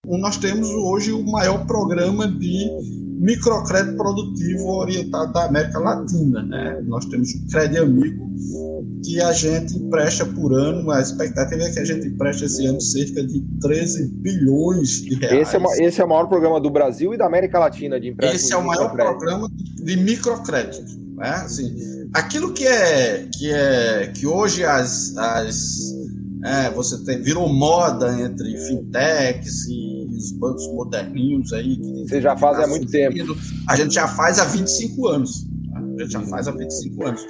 nós temos hoje o maior programa de microcrédito produtivo orientado da América Latina, né? Nós temos o Crédito Amigo, que a gente empresta por ano, a expectativa é que a gente empreste esse ano cerca de 13 bilhões de reais. Esse é o maior programa do Brasil e da América Latina de empréstimo. Esse é o maior programa de microcrédito, né? Assim, aquilo que hoje você virou moda entre fintechs e os bancos moderninhos aí. Você já faz há muito tempo. A gente já faz há 25 anos. A gente já faz há 25 anos.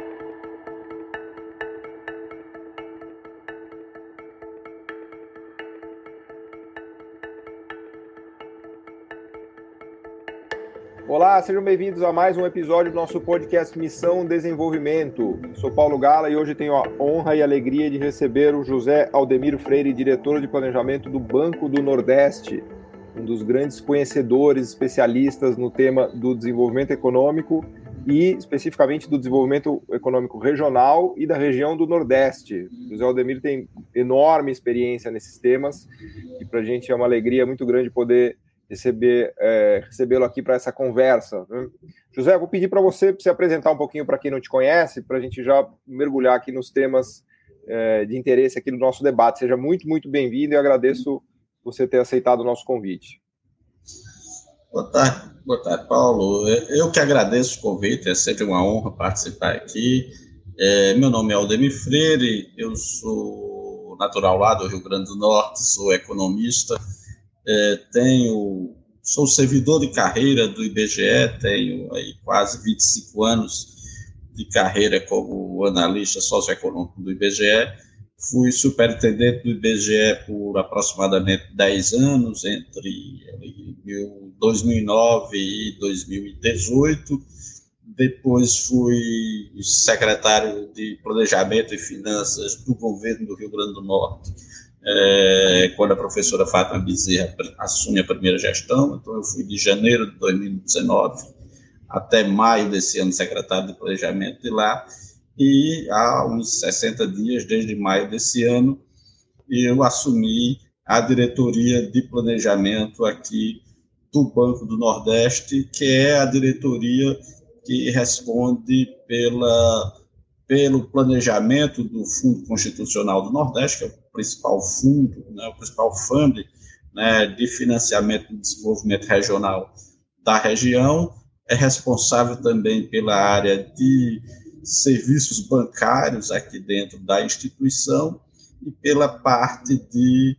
Olá, sejam bem-vindos a mais um episódio do nosso podcast Missão Desenvolvimento. Sou Paulo Gala e hoje tenho a honra e alegria de receber o José Aldemir Freire, diretor de planejamento do Banco do Nordeste, um dos grandes conhecedores, especialistas no tema do desenvolvimento econômico e especificamente do desenvolvimento econômico regional e da região do Nordeste. O José Aldemir tem enorme experiência nesses temas e para a gente é uma alegria muito grande poder recebê-lo aqui para essa conversa. José, vou pedir para você se apresentar um pouquinho para quem não te conhece, para a gente já mergulhar aqui nos temas de interesse aqui do nosso debate. Seja muito, muito bem-vindo e agradeço você ter aceitado o nosso convite. Boa tarde, Paulo. Eu que agradeço o convite, é sempre uma honra participar aqui. Meu nome é Aldemir Freire, eu sou natural lá do Rio Grande do Norte, sou economista. Sou servidor de carreira do IBGE, tenho aí quase 25 anos de carreira como analista socioeconômico do IBGE, fui superintendente do IBGE por aproximadamente 10 anos, entre 2009 e 2018, depois fui secretário de Planejamento e Finanças do governo do Rio Grande do Norte, quando a professora Fátima Bezerra assume a primeira gestão. Então eu fui de janeiro de 2019 até maio desse ano secretário de planejamento de lá, e há uns 60 dias, desde maio desse ano, eu assumi a diretoria de planejamento aqui do Banco do Nordeste, que é a diretoria que responde pelo planejamento do Fundo Constitucional do Nordeste, que é o principal fundo, né, o principal fundo, né, de financiamento do desenvolvimento regional da região, é responsável também pela área de serviços bancários aqui dentro da instituição e pela parte de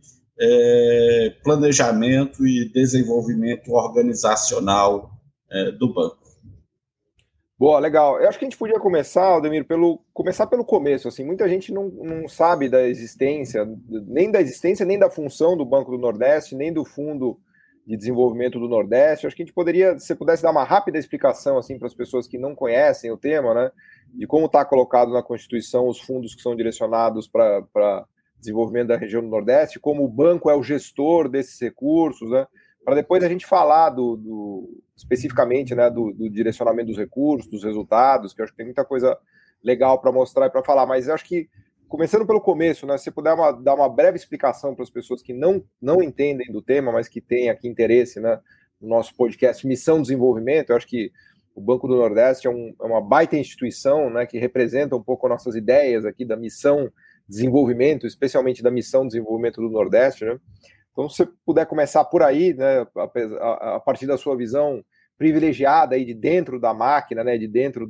planejamento e desenvolvimento organizacional do banco. Boa, legal. Eu acho que a gente podia começar, Aldemir, pelo começo. Assim, muita gente não sabe da existência, nem da função do Banco do Nordeste, nem do Fundo de Desenvolvimento do Nordeste. Eu acho que a gente poderia, se você pudesse dar uma rápida explicação assim, para as pessoas que não conhecem o tema, né, de como está colocado na Constituição os fundos que são direcionados para desenvolvimento da região do Nordeste, como o banco é o gestor desses recursos, né, para depois a gente falar especificamente, né, do direcionamento dos recursos, dos resultados, que eu acho que tem muita coisa legal para mostrar e para falar, mas eu acho que, começando pelo começo, né, se você puder dar uma breve explicação para as pessoas que não entendem do tema, mas que têm aqui interesse, né, no nosso podcast Missão Desenvolvimento. Eu acho que o Banco do Nordeste é uma baita instituição, né, que representa um pouco nossas ideias aqui da missão desenvolvimento, especialmente da missão desenvolvimento do Nordeste, né? Então, se você puder começar por aí, né, a partir da sua visão privilegiada aí de dentro da máquina, né, de dentro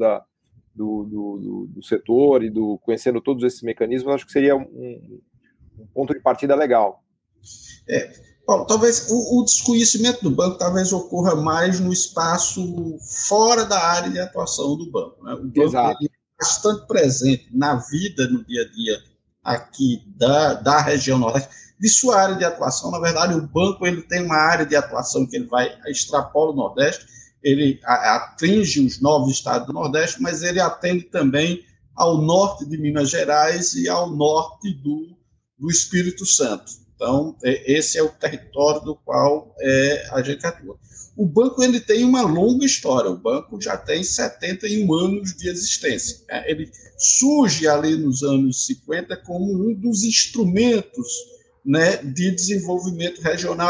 do setor e conhecendo todos esses mecanismos, acho que seria um ponto de partida legal. Paulo, talvez o desconhecimento do banco talvez ocorra mais no espaço fora da área de atuação do banco, né? O banco é bastante presente na vida, no dia a dia aqui da região Nordeste, de sua área de atuação. Na verdade, o banco ele tem uma área de atuação que ele extrapola o Nordeste, ele atinge os 9 estados do Nordeste, mas ele atende também ao norte de Minas Gerais e ao norte do Espírito Santo. Então, esse é o território do qual a gente atua. O banco ele tem uma longa história, o banco já tem 71 anos de existência. Ele surge ali nos anos 50 como um dos instrumentos, né, de desenvolvimento regional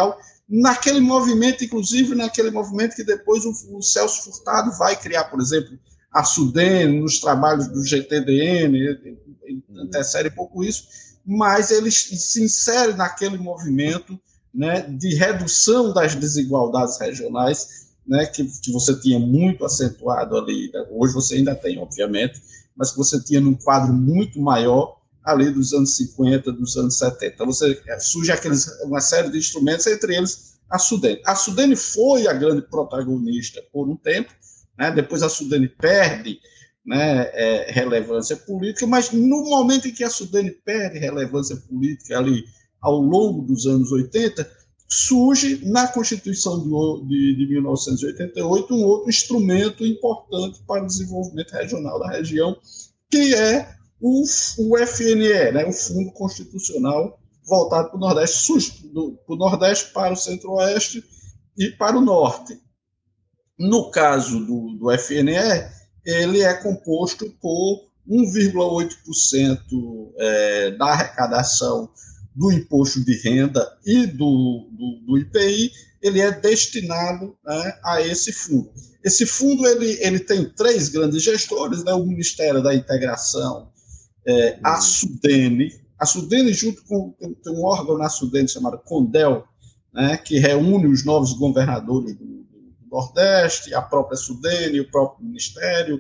naquele movimento, inclusive naquele movimento que depois o Celso Furtado vai criar, por exemplo, a Sudene, nos trabalhos do GTDN, ele antecede pouco isso, mas ele se insere naquele movimento, né, de redução das desigualdades regionais, né, que você tinha muito acentuado ali, né, hoje você ainda tem, obviamente, mas que você tinha num quadro muito maior ali dos anos 50, dos anos 70. Então, surge uma série de instrumentos, entre eles a Sudene. A Sudene foi a grande protagonista por um tempo, né, depois a Sudene perde, né, relevância política, mas no momento em que a Sudene perde relevância política ali ao longo dos anos 80, surge na Constituição de 1988 um outro instrumento importante para o desenvolvimento regional da região, que é o FNE, né, o Fundo Constitucional voltado para o Nordeste, para o Nordeste, para o Centro-Oeste e para o Norte. No caso do FNE, ele é composto por 1,8% da arrecadação do imposto de renda e do IPI, ele é destinado, né, a esse fundo. Esse fundo ele tem 3 grandes gestores, né, o Ministério da Integração, a Sudene junto com tem um órgão na Sudene chamado CONDEL, né, que reúne os novos governadores do Nordeste, a própria Sudene, o próprio Ministério,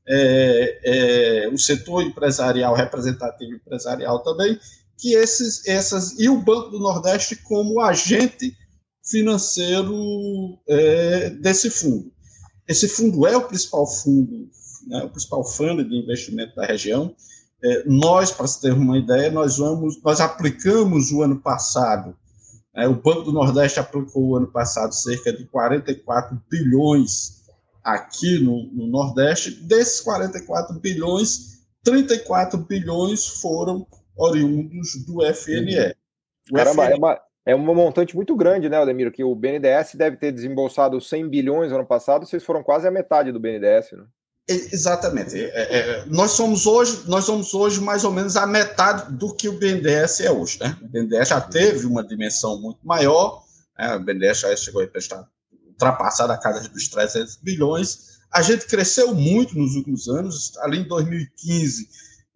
o setor empresarial, representativo empresarial também, que e o Banco do Nordeste como agente financeiro desse fundo. Esse fundo é o principal fundo, né, o principal fundo de investimento da região. Nós, para se ter uma ideia, nós aplicamos o ano passado, o Banco do Nordeste aplicou o ano passado cerca de 44 bilhões aqui no Nordeste. Desses 44 bilhões, 34 bilhões foram oriundos do FNE. Caramba, é um montante muito grande, né, Aldemiro? Que o BNDES deve ter desembolsado 100 bilhões no ano passado, vocês foram quase a metade do BNDES, né? Exatamente. Nós somos hoje mais ou menos a metade do que o BNDES é hoje, né? O BNDES já teve uma dimensão muito maior, né? O BNDES já chegou a ultrapassar a casa dos 300 bilhões. A gente cresceu muito nos últimos anos. Ali em 2015,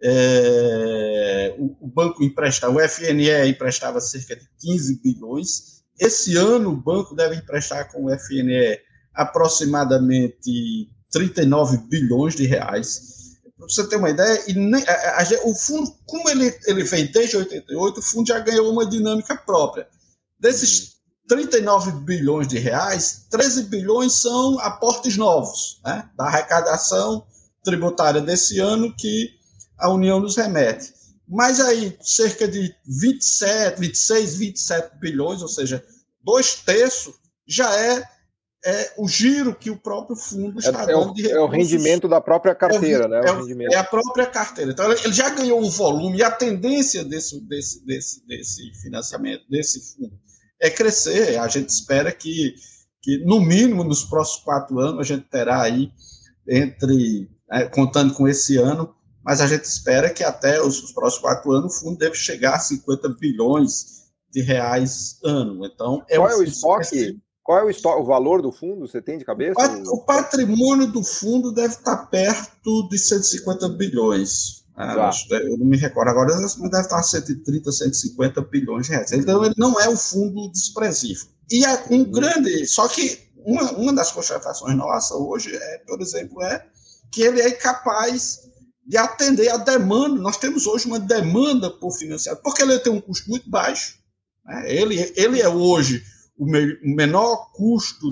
o banco o FNE emprestava cerca de 15 bilhões. Esse ano, o banco deve emprestar com o FNE aproximadamente 39 bilhões de reais. Para você ter uma ideia, o fundo, como ele vem desde 88, o fundo já ganhou uma dinâmica própria. Desses 39 bilhões de reais, 13 bilhões são aportes novos, né, da arrecadação tributária desse ano que a União nos remete. Mas aí, cerca de 26, 27 bilhões, ou seja, 2/3 já é o giro que o próprio fundo está dando de recursos. É o rendimento da própria carteira, né? É a própria carteira. Então, ele já ganhou um volume, e a tendência desse financiamento, desse fundo, é crescer. A gente espera que no mínimo, nos próximos 4 anos, a gente terá aí, contando com esse ano, mas a gente espera que até os próximos 4 anos o fundo deve chegar a 50 bilhões de reais ano. Então, Qual é o estoque? Qual é o valor do fundo? Você tem de cabeça? O patrimônio do fundo deve estar perto de 150 bilhões. Eu não me recordo agora, mas deve estar 130, 150 bilhões de reais. Então, ele não é um fundo desprezível. E só que uma das constatações nossas hoje, por exemplo, que ele é capaz de atender a demanda. Nós temos hoje uma demanda por financiamento, porque ele tem um custo muito baixo. Né? Ele é hoje o menor custo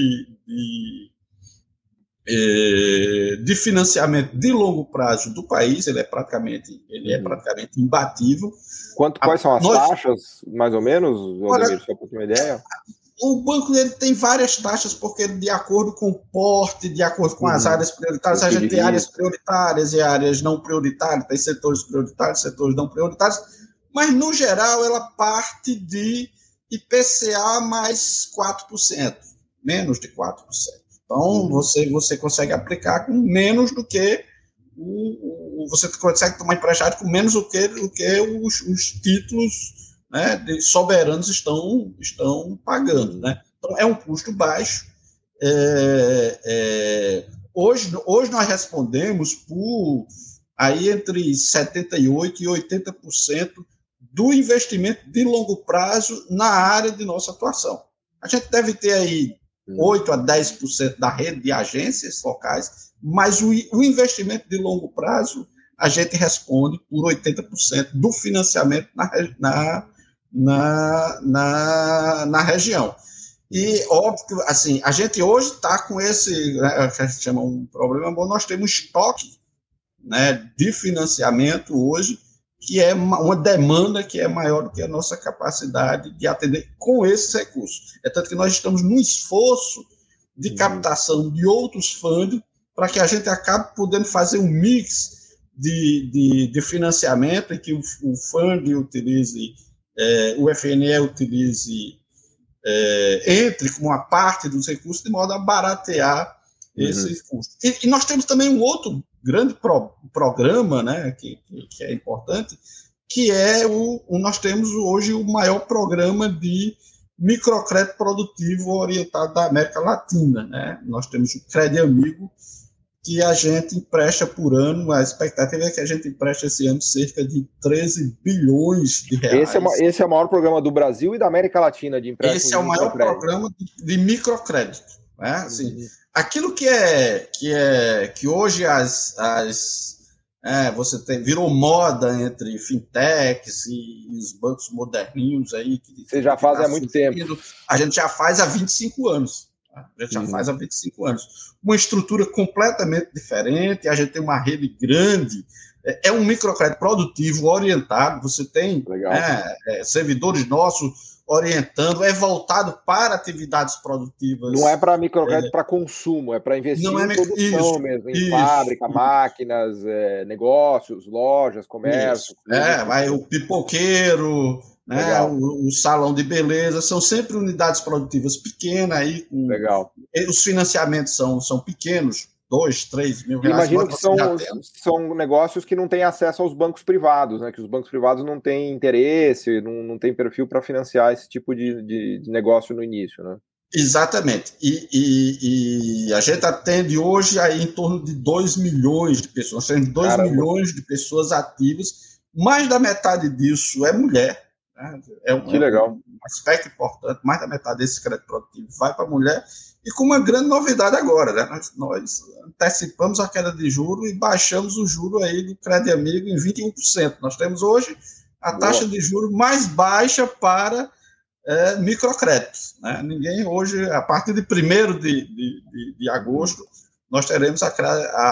de financiamento de longo prazo do país. Ele é praticamente imbatível. Quais são as taxas, mais ou menos, Aldemiro, só para ter uma ideia? O banco dele tem várias taxas, porque de acordo com o porte, de acordo com as áreas prioritárias, a gente tem áreas prioritárias e áreas não prioritárias, tem setores prioritários, setores não prioritários, mas, no geral, ela parte de IPCA mais 4%, menos de 4%. Então, você consegue aplicar com menos do que você consegue tomar empréstimo com menos do que os títulos né, soberanos estão pagando. Né? Então, é um custo baixo. Hoje nós respondemos por aí entre 78% e 80% do investimento de longo prazo na área de nossa atuação. A gente deve ter aí 8% a 10% da rede de agências locais, mas o investimento de longo prazo, a gente responde por 80% do financiamento na região. E, óbvio, que, assim, a gente hoje está com esse, né, a gente chama um problema bom, nós temos estoque, né, de financiamento hoje, que é uma demanda que é maior do que a nossa capacidade de atender com esses recursos. É tanto que nós estamos num esforço de captação de outros fundos para que a gente acabe podendo fazer um mix de financiamento em que o fundo utilize, o FNE utilize, entre com uma parte dos recursos de modo a baratear esses custos. E nós temos também um outro grande programa, né, que é importante, que é nós temos hoje o maior programa de microcrédito produtivo orientado da América Latina. Né? Nós temos o Crédito Amigo, que a gente empresta por ano, a expectativa é que a gente empreste esse ano cerca de 13 bilhões de reais. Esse é o maior programa do Brasil e da América Latina de empréstimo. Esse é o maior programa de microcrédito. Né? Assim, aquilo que hoje você virou moda entre fintechs e os bancos moderninhos aí. Você já faz há muito tempo. A gente já faz há 25 anos. A gente já faz há 25 anos. Uma estrutura completamente diferente, a gente tem uma rede grande, é um microcrédito produtivo orientado, você tem servidores nossos orientando, é voltado para atividades produtivas. Não é para microcrédito para consumo, é para investir em produção mesmo, em fábrica, máquinas, negócios, lojas, comércio. Vai o pipoqueiro, né, o salão de beleza, são sempre unidades produtivas pequenas. Aí, os financiamentos são pequenos, 2, 3 mil reais. Imagino que são negócios que não têm acesso aos bancos privados, né? Que os bancos privados não têm interesse, não têm perfil para financiar esse tipo de negócio no início, né? Exatamente. E a gente atende hoje aí em torno de 2 milhões de pessoas. Nós temos 2 milhões de pessoas ativas, mais da metade disso é mulher. Né? Que legal. Um aspecto importante, mais da metade desse crédito produtivo vai para a mulher. E com uma grande novidade agora, né? Nós antecipamos a queda de juros e baixamos o juro aí do Crédito Amigo em 21%. Nós temos hoje a taxa de juros mais baixa para microcréditos. Né? Ninguém hoje, a partir de 1º de agosto, nós teremos a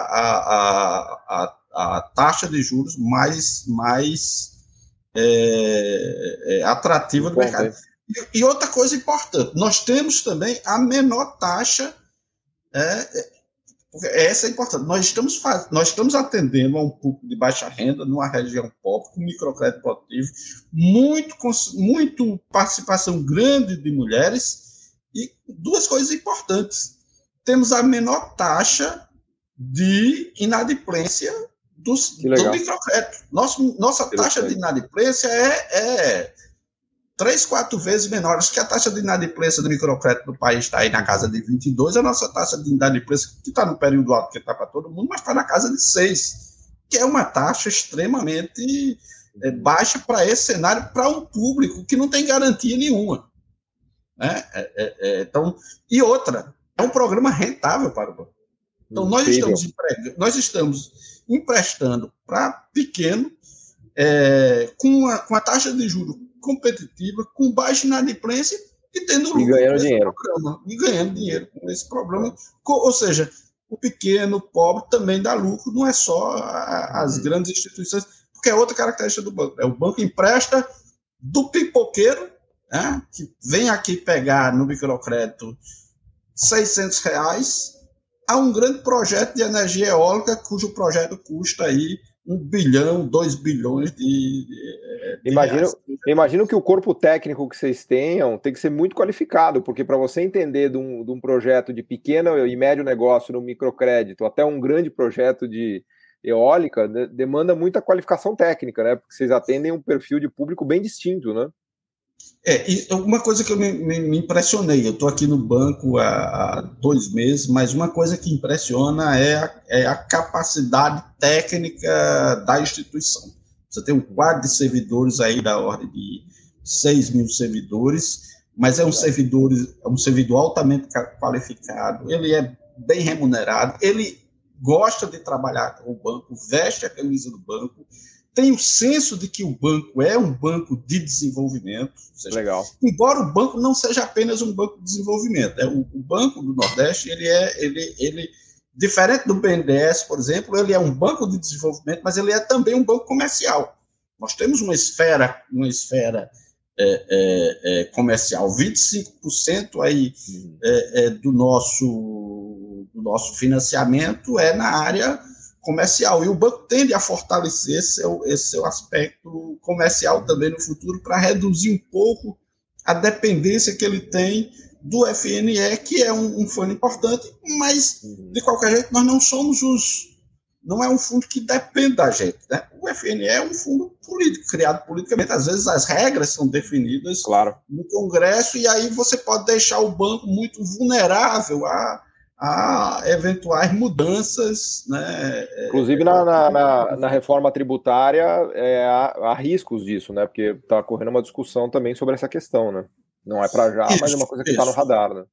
taxa de juros mais atrativa do mercado. E outra coisa importante, nós temos também a menor taxa, porque essa é importante, nós estamos atendendo a um público de baixa renda, numa região pobre, com microcrédito produtivo, muito participação grande de mulheres, e duas coisas importantes, temos a menor taxa de inadimplência do microcrédito. Nossa taxa de inadimplência é 3, 4 vezes menor. Acho que a taxa de inadimplência do microcrédito do país está aí na casa de 22, a nossa taxa de inadimplência, que está no período alto, que está para todo mundo, mas está na casa de 6, que é uma taxa extremamente baixa para esse cenário, para um público que não tem garantia nenhuma. Né? Então, e outra, é um programa rentável para o banco. Então, nós estamos emprestando para pequeno, com a taxa de juros competitiva, com baixa inadimplência e tendo lucro. E ganhando dinheiro com esse programa. Ou seja, o pequeno, o pobre também dá lucro, não é só as grandes instituições, porque é outra característica do banco. O banco empresta do pipoqueiro, né, que vem aqui pegar no microcrédito R$600, a um grande projeto de energia eólica, cujo projeto custa aí 1 bilhão, 2 bilhões de reais. Imagino que o corpo técnico que vocês tenham tem que ser muito qualificado, porque para você entender de um projeto de pequeno e médio negócio no microcrédito até um grande projeto de eólica, demanda muita qualificação técnica, né? Porque vocês atendem um perfil de público bem distinto, né? E uma coisa que eu me impressionei, eu estou aqui no banco há 2 meses, mas uma coisa que impressiona é a capacidade técnica da instituição. Você tem um quadro de servidores aí da ordem de 6 mil servidores, mas é um servidor altamente qualificado, ele é bem remunerado, ele gosta de trabalhar com o banco, veste a camisa do banco, tem o senso de que o banco é um banco de desenvolvimento. Ou seja, legal. Embora o banco não seja apenas um banco de desenvolvimento, o Banco do Nordeste, ele diferente do BNDES, por exemplo, ele é um banco de desenvolvimento, mas ele é também um banco comercial. Nós temos uma esfera comercial, 25% aí do nosso financiamento é na área comercial, e o banco tende a fortalecer esse seu aspecto comercial também no futuro, para reduzir um pouco a dependência que ele tem do FNE, que é um fundo importante, mas, de qualquer jeito, nós não somos não é um fundo que depende da gente, né? O FNE é um fundo político, criado politicamente. Às vezes as regras são definidas no Congresso, e aí você pode deixar o banco muito vulnerável a eventuais mudanças, né? Inclusive na reforma tributária há riscos disso, né? Porque está correndo uma discussão também sobre essa questão, né? Não é para já, mas é uma coisa que está no radar, né?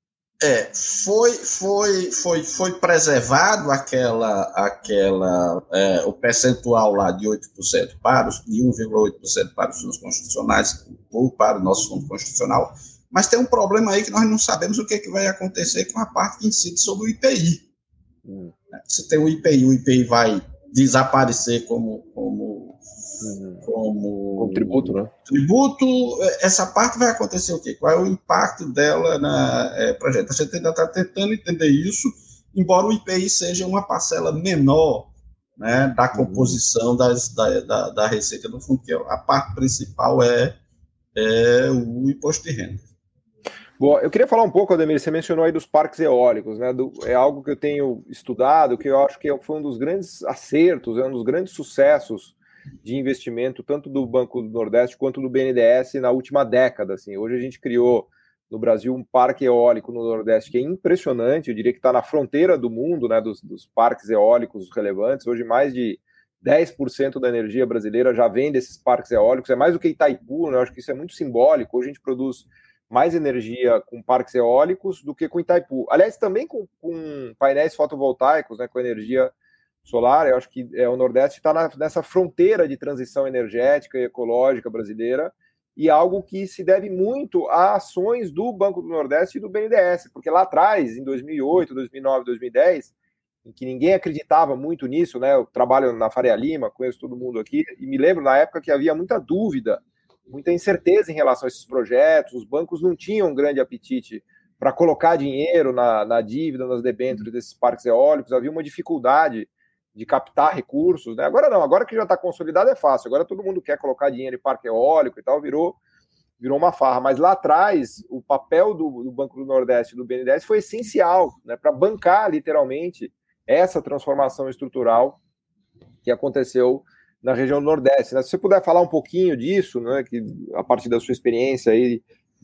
Foi preservado o percentual lá de 8% de 1,8% para os fundos constitucionais ou para o nosso fundo constitucional, mas tem um problema aí que nós não sabemos o que vai acontecer com a parte que incide sobre o IPI. Você tem o IPI vai desaparecer como tributo, né? Tributo, essa parte vai acontecer o quê? Qual é o impacto dela para a gente? A gente ainda está tentando entender isso, embora o IPI seja uma parcela menor, né, da composição da receita do fundo, que a parte principal é o imposto de renda. Bom, eu queria falar um pouco, Ademir, você mencionou aí dos parques eólicos, né? É algo que eu tenho estudado, que eu acho que foi um dos grandes acertos, um dos grandes sucessos de investimento, tanto do Banco do Nordeste quanto do BNDES na última década. Assim. Hoje a gente criou no Brasil um parque eólico no Nordeste que é impressionante, eu diria que está na fronteira do mundo, né, dos parques eólicos relevantes. Hoje mais de 10% da energia brasileira já vem desses parques eólicos, é mais do que Itaipu, né? Eu acho que isso é muito simbólico. Hoje a gente produz mais energia com parques eólicos do que com Itaipu. Aliás, também com painéis fotovoltaicos, né, com energia solar. Eu acho que o Nordeste está nessa fronteira de transição energética e ecológica brasileira, e algo que se deve muito a ações do Banco do Nordeste e do BNDES, porque lá atrás, em 2008, 2009, 2010, em que ninguém acreditava muito nisso, né? Eu trabalho na Faria Lima, conheço todo mundo aqui, e me lembro na época que havia muita dúvida, muita incerteza em relação a esses projetos. Os bancos não tinham um grande apetite para colocar dinheiro na dívida, nas debêntures desses parques eólicos, havia uma dificuldade de captar recursos, né? Agora não, agora que já está consolidado é fácil, agora todo mundo quer colocar dinheiro em parque eólico e tal, virou uma farra. Mas lá atrás, o papel do Banco do Nordeste e do BNDES foi essencial, né, para bancar literalmente essa transformação estrutural que aconteceu na região do Nordeste, né? Se você puder falar um pouquinho disso, né, que a partir da sua experiência aí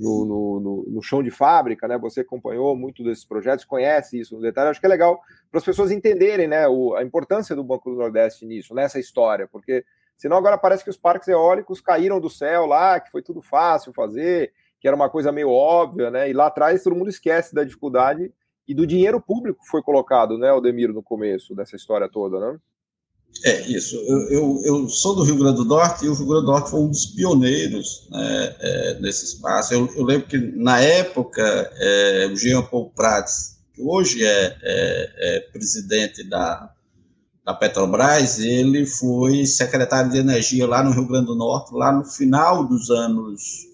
no chão de fábrica, né, você acompanhou muito desses projetos, conhece isso no detalhe, acho que é legal para as pessoas entenderem, né, a importância do Banco do Nordeste nisso, nessa história, porque senão agora parece que os parques eólicos caíram do céu lá, que foi tudo fácil fazer, que era uma coisa meio óbvia, né, e lá atrás todo mundo esquece da dificuldade e do dinheiro público que foi colocado, né, Aldemiro, no começo dessa história toda, né? Isso. Eu sou do Rio Grande do Norte, e o Rio Grande do Norte foi um dos pioneiros, né, nesse espaço. Eu lembro que, na época, o Jean Paul Prats, que hoje é presidente da Petrobras, ele foi secretário de Energia lá no Rio Grande do Norte, lá no final dos anos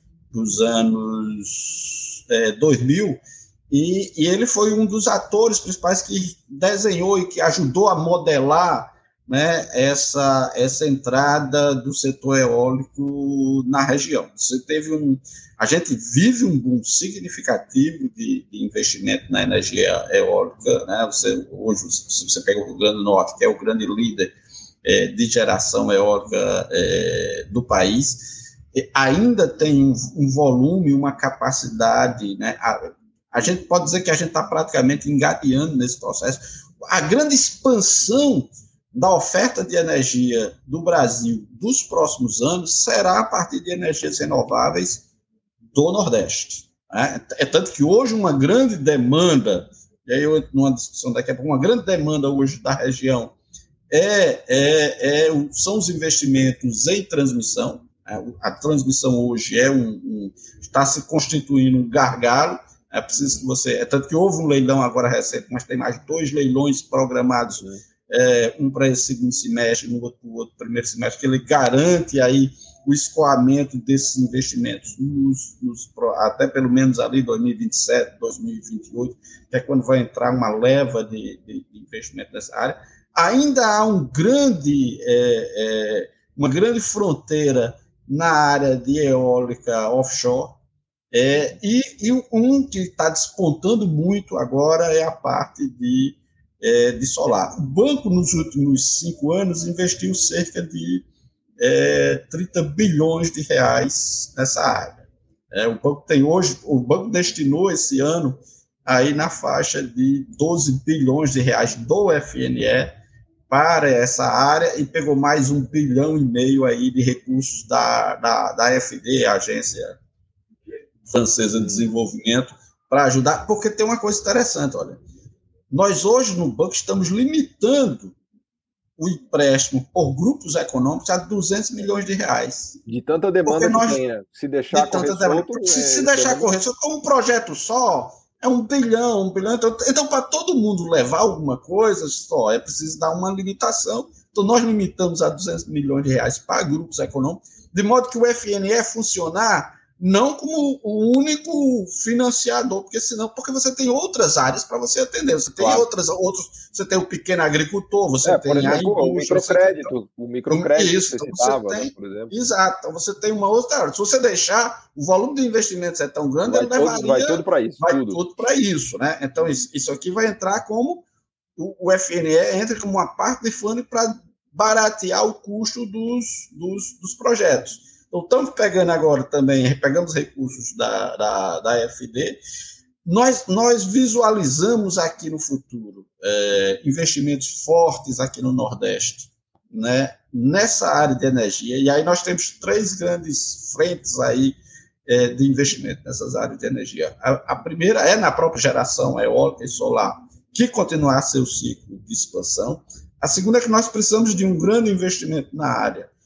2000, e ele foi um dos atores principais que desenhou e que ajudou a modelar, né, essa entrada do setor eólico na região. A gente vive um boom significativo de investimento na energia eólica, né? Hoje, se você pega o Rio Grande do Norte, que é o grande líder de geração eólica do país, ainda tem um volume, uma capacidade, né? A gente pode dizer que a gente está praticamente engateando nesse processo. A grande expansão da oferta de energia do Brasil dos próximos anos será a partir de energias renováveis do Nordeste. Né? É tanto que hoje uma grande demanda, e aí eu, numa discussão daqui a pouco, uma grande demanda hoje da região são os investimentos em transmissão. A transmissão hoje está se constituindo um gargalo. É preciso que é tanto que houve um leilão agora recente, mas tem mais 2 leilões programados, um para esse segundo semestre, no outro primeiro semestre, que ele garante aí o escoamento desses investimentos até pelo menos ali 2027, 2028, que é quando vai entrar uma leva de investimento nessa área. Ainda há uma grande fronteira na área de eólica offshore, e um que está despontando muito agora é a parte de solar. O banco, nos últimos 5 anos, investiu cerca de 30 bilhões de reais nessa área. O banco destinou esse ano aí na faixa de 12 bilhões de reais do FNE para essa área e pegou mais 1,5 bilhão aí de recursos da AfD, a Agência Francesa de Desenvolvimento, para ajudar, porque tem uma coisa interessante, olha, nós hoje no banco estamos limitando o empréstimo por grupos econômicos a 200 milhões de reais. De tanta demanda que tem, né? Se deixar correr solto... Se deixar correr solto, um projeto só é 1 bilhão, então para todo mundo levar alguma coisa só, é preciso dar uma limitação. Então nós limitamos a 200 milhões de reais para grupos econômicos, de modo que o FNE funcionar não como o único financiador, porque você tem outras áreas para você atender, você tem outros, você tem o pequeno agricultor, você tem, por exemplo, o microcrédito isso, que você citava, tem, né, por exemplo. Exato, então você tem uma outra área. Se você deixar, o volume de investimentos é tão grande, vai tudo para isso. Tudo para isso, né? Então isso aqui vai entrar como o FNE entra como uma parte de fundo para baratear o custo dos projetos. Então, estamos pegando agora também, pegamos recursos da AfD, nós visualizamos aqui no futuro investimentos fortes aqui no Nordeste, né, nessa área de energia, e aí nós temos 3 grandes frentes aí de investimento nessas áreas de energia. A primeira é na própria geração eólica e solar, que continuar seu ciclo de expansão. A segunda é que nós precisamos de um grande investimento na área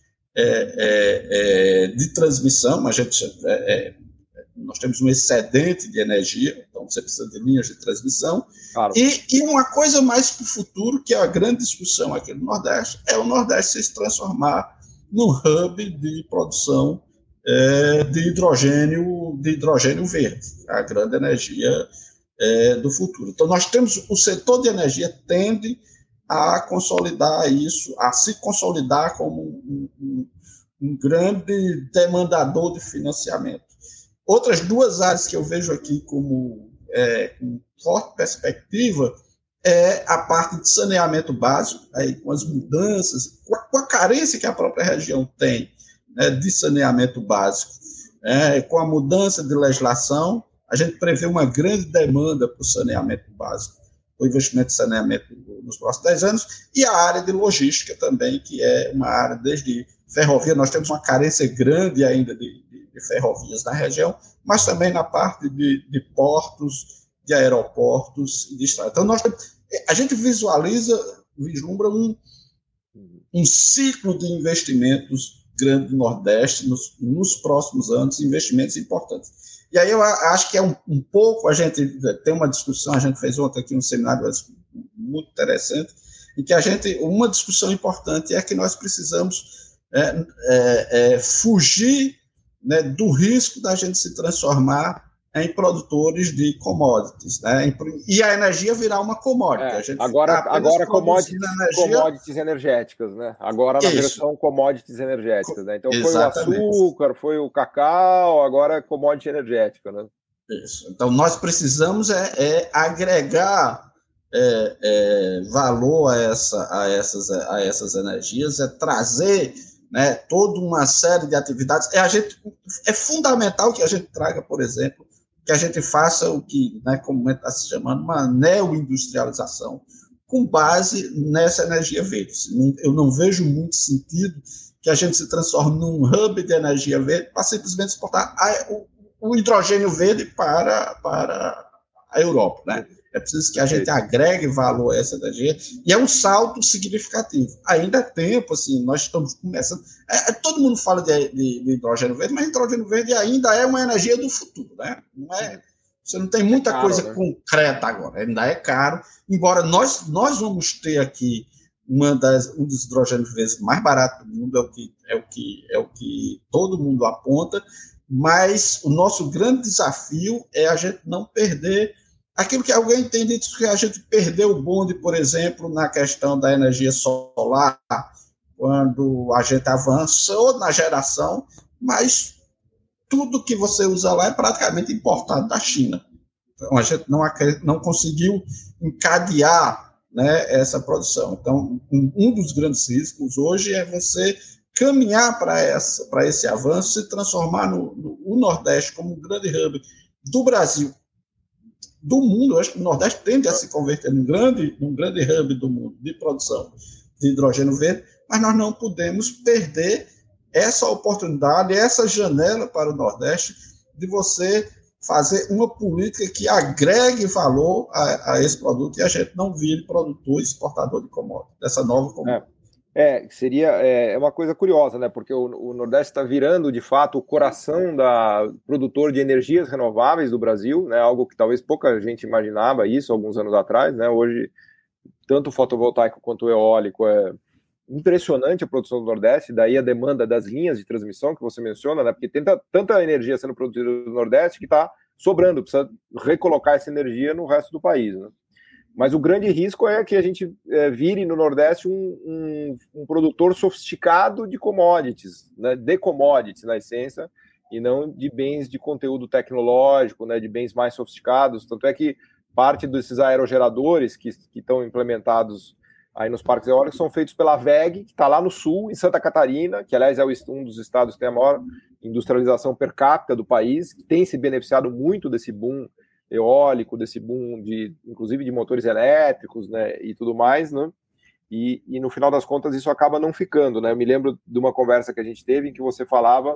de transmissão. Nós temos um excedente de energia, então você precisa de linhas de transmissão. Claro. E uma coisa mais para o futuro, que é a grande discussão aqui no Nordeste, é o Nordeste se transformar num hub de produção de hidrogênio verde, a grande energia do futuro. Então, nós temos o setor de energia tende a consolidar isso, a se consolidar como um grande demandador de financiamento. Outras 2 áreas que eu vejo aqui como com forte perspectiva é a parte de saneamento básico, aí, com as mudanças, com a carência que a própria região tem, né, de saneamento básico, com a mudança de legislação, a gente prevê uma grande demanda para o saneamento básico, o investimento em saneamento nos próximos 10 anos, e a área de logística também, que é uma área desde ferrovia, nós temos uma carência grande ainda de ferrovias na região, mas também na parte de portos, de aeroportos, de estrada. Então, a gente vislumbra um ciclo de investimentos grande no Nordeste nos próximos anos, investimentos importantes. E aí eu acho que é um pouco, a gente tem uma discussão, a gente fez ontem aqui um seminário muito interessante, em que uma discussão importante é que nós precisamos fugir, né, do risco da gente se transformar em produtores de commodities, né? E a energia virar uma commodity. Agora commodities energéticas, né? Agora na versão commodities energéticas, né? Então exatamente. Foi o açúcar, foi o cacau, agora é commodity energética, né? Isso. Então nós precisamos agregar valor a essas energias, trazer né, toda uma série de atividades. É fundamental que a gente traga, por exemplo, que a gente faça o que, né, como está se chamando, uma neoindustrialização com base nessa energia verde. Eu não vejo muito sentido que a gente se transforme num hub de energia verde para simplesmente exportar o hidrogênio verde para a Europa, né? É preciso que a gente agregue valor a essa energia, e é um salto significativo. Ainda é tempo, assim, nós estamos começando. Todo mundo fala de hidrogênio verde, mas hidrogênio verde ainda é uma energia do futuro, né? Você não tem muita coisa concreta agora, ainda é caro, embora nós vamos ter aqui um dos hidrogênios verdes mais baratos do mundo, é o que todo mundo aponta, mas o nosso grande desafio é a gente não perder aquilo que alguém entende que a gente perdeu o bonde, por exemplo, na questão da energia solar, quando a gente avançou na geração, mas tudo que você usa lá é praticamente importado da China. Então, a gente não conseguiu encadear, né, essa produção. Então, um dos grandes riscos hoje é você caminhar para esse avanço e transformar o Nordeste como um grande hub do Brasil, do mundo. Eu acho que o Nordeste tende a se converter num grande hub do mundo de produção de hidrogênio verde, mas nós não podemos perder essa oportunidade, essa janela para o Nordeste de você fazer uma política que agregue valor a esse produto e a gente não vire produtor e exportador de commodity, dessa nova commodity. Seria uma coisa curiosa, né? Porque o Nordeste está virando, de fato, o coração da produtor de energias renováveis do Brasil, né? Algo que talvez pouca gente imaginava isso alguns anos atrás, né? Hoje, tanto o fotovoltaico quanto o eólico é impressionante a produção do Nordeste, daí a demanda das linhas de transmissão que você menciona, né? Porque tem tanta energia sendo produzida no Nordeste que está sobrando, precisa recolocar essa energia no resto do país, né? Mas o grande risco é que a gente vire no Nordeste um produtor sofisticado de commodities, né, de commodities na essência, e não de bens de conteúdo tecnológico, né, de bens mais sofisticados. Tanto é que parte desses aerogeradores que estão implementados aí nos parques eólicos são feitos pela WEG, que está lá no sul, em Santa Catarina, que aliás é um dos estados que tem a maior industrialização per capita do país, que tem se beneficiado muito desse boom eólico, desse boom inclusive de motores elétricos, né, e tudo mais, né, e no final das contas isso acaba não ficando, né. Eu me lembro de uma conversa que a gente teve em que você falava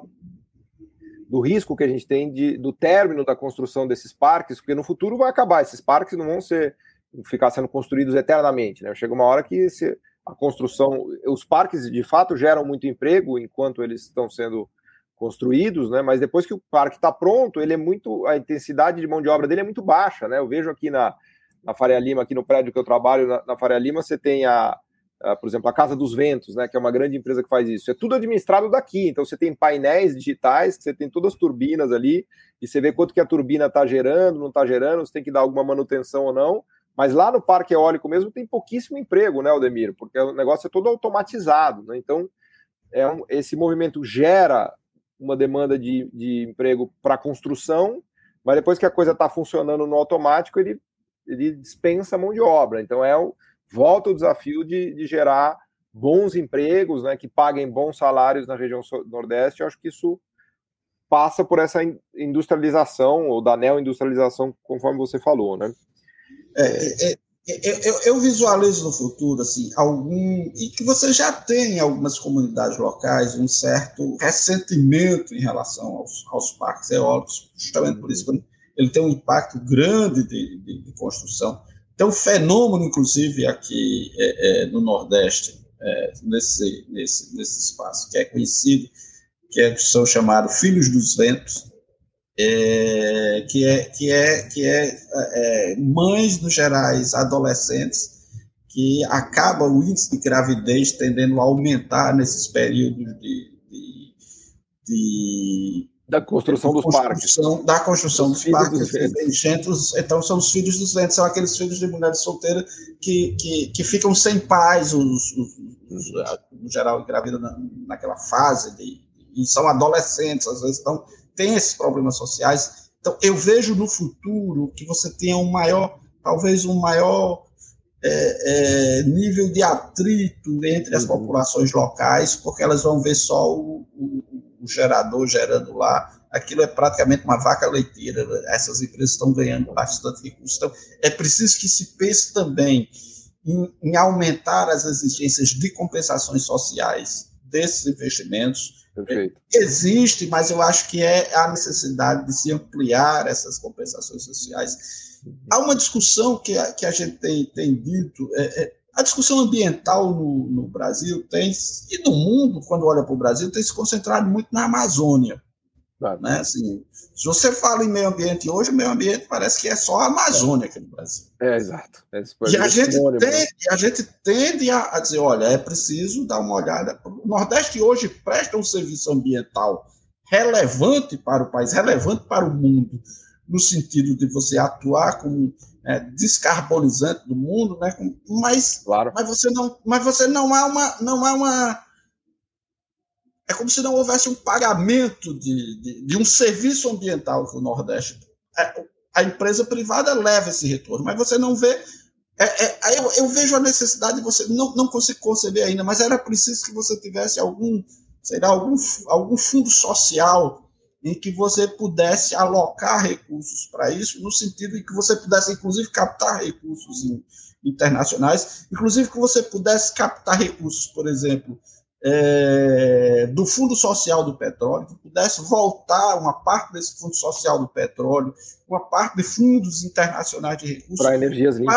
do risco que a gente tem do término da construção desses parques, porque no futuro vai acabar, esses parques não vão ficar sendo construídos eternamente, né. Chega uma hora que a construção, os parques de fato geram muito emprego enquanto eles estão sendo construídos, né? Mas depois que o parque está pronto, a intensidade de mão de obra dele é muito baixa, né? Eu vejo aqui na Faria Lima, aqui no prédio que eu trabalho, na Faria Lima, você tem por exemplo, a Casa dos Ventos, né? Que é uma grande empresa que faz isso. É tudo administrado daqui, então você tem painéis digitais, que você tem todas as turbinas ali, e você vê quanto que a turbina está gerando, não está gerando, você tem que dar alguma manutenção ou não. Mas lá no parque eólico mesmo tem pouquíssimo emprego, né, Aldemir? Porque o negócio é todo automatizado, né? Então, esse movimento gera uma demanda de emprego para construção, mas depois que a coisa está funcionando no automático, ele dispensa a mão de obra. Então, volta o desafio de gerar bons empregos, né, que paguem bons salários na região Nordeste. Eu acho que isso passa por essa industrialização, ou da neoindustrialização, conforme você falou, né? Eu visualizo no futuro, assim, e que você já tem em algumas comunidades locais um certo ressentimento em relação aos parques eólicos, justamente por isso que ele tem um impacto grande de construção. Tem um fenômeno, inclusive, aqui no Nordeste, nesse espaço, que é conhecido, que são chamados Filhos dos Ventos, que é mães, no gerais, adolescentes, que acaba o índice de gravidez tendendo a aumentar nesses períodos da construção dos parques. Da construção dos parques. Então, são os filhos dos ventos, são aqueles filhos de mulheres solteiras que ficam sem pais, no geral, engravidam naquela fase, e são adolescentes, às vezes, então, tem esses problemas sociais. Então, eu vejo no futuro que você tenha talvez um maior nível de atrito entre as populações locais, porque elas vão ver só o gerador gerando lá. Aquilo é praticamente uma vaca leiteira. Essas empresas estão ganhando bastante recursos. Então, é preciso que se pense também em aumentar as exigências de compensações sociais desses investimentos. Perfeito. Existe, mas eu acho que é a necessidade de se ampliar essas compensações sociais. Há uma discussão que a gente tem dito, a discussão ambiental no Brasil e no mundo, quando olha para o Brasil, tem se concentrado muito na Amazônia. Claro. Né? Assim, se você fala em meio ambiente hoje, o meio ambiente parece que é só a Amazônia aqui no Brasil. Exato. E a gente tende a dizer, olha, é preciso dar uma olhada. O Nordeste hoje presta um serviço ambiental relevante para o país, relevante para o mundo, no sentido de você atuar como descarbonizante do mundo, né? Mas você não há uma é como se não houvesse um pagamento de um serviço ambiental que o Nordeste. A empresa privada leva esse retorno, mas você não vê. Eu vejo a necessidade de você, não consigo conceber ainda, mas era preciso que você tivesse algum fundo social em que você pudesse alocar recursos para isso, no sentido de que você pudesse, inclusive, captar recursos internacionais, inclusive que você pudesse captar recursos, por exemplo, do Fundo Social do Petróleo, que pudesse voltar uma parte desse Fundo Social do Petróleo, uma parte de fundos internacionais de recursos para energias limpas.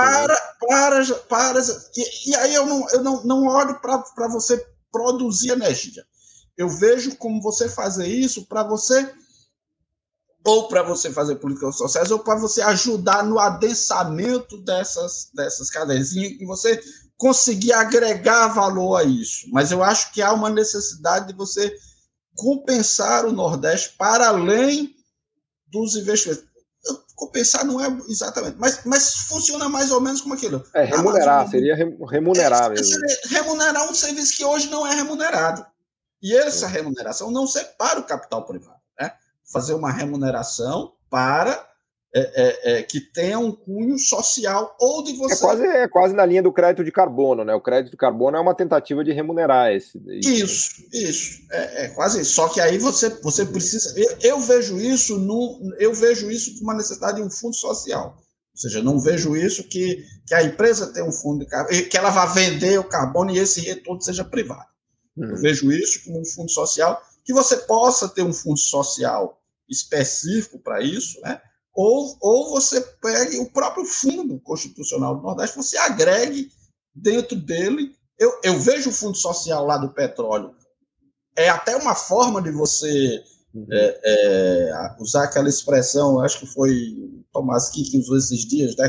E aí eu não olho para você produzir energia. Eu vejo como você fazer isso para você fazer políticas sociais, ou para você ajudar no adensamento dessas cadeias, e você conseguir agregar valor a isso. Mas eu acho que há uma necessidade de você compensar o Nordeste para além dos investimentos. Compensar não é exatamente, mas funciona mais ou menos como aquilo. Remunerar, seria remunerar mesmo. Seria remunerar um serviço que hoje não é remunerado. E essa remuneração não separa o capital privado, né? Fazer uma remuneração para que tenha um cunho social, ou de você... É quase na linha do crédito de carbono, né? O crédito de carbono é uma tentativa de remunerar esse. Isso. É quase isso. Só que aí você precisa... Eu vejo isso como uma necessidade de um fundo social. Ou seja, não vejo isso que a empresa tem um fundo de carbono, que ela vá vender o carbono e esse retorno seja privado. Eu vejo isso como um fundo social, que você possa ter um fundo social específico para isso, né? Ou você pegue o próprio Fundo Constitucional do Nordeste, você agregue dentro dele. Eu vejo o Fundo Social lá do petróleo, é até uma forma de você usar aquela expressão, acho que foi Tomás que usou esses dias, né,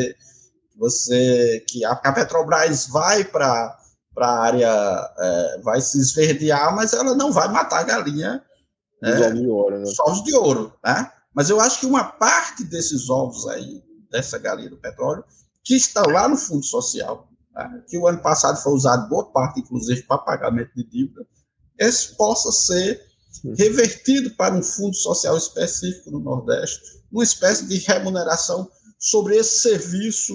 que a Petrobras vai para a área, vai se esverdear, mas ela não vai matar a galinha dos ovos de ouro, né? Mas eu acho que uma parte desses ovos aí, dessa galinha do petróleo, que estão lá no Fundo Social, né, que o ano passado foi usado boa parte, inclusive, para pagamento de dívida, esse possa ser revertido para um fundo social específico no Nordeste, uma espécie de remuneração sobre esse serviço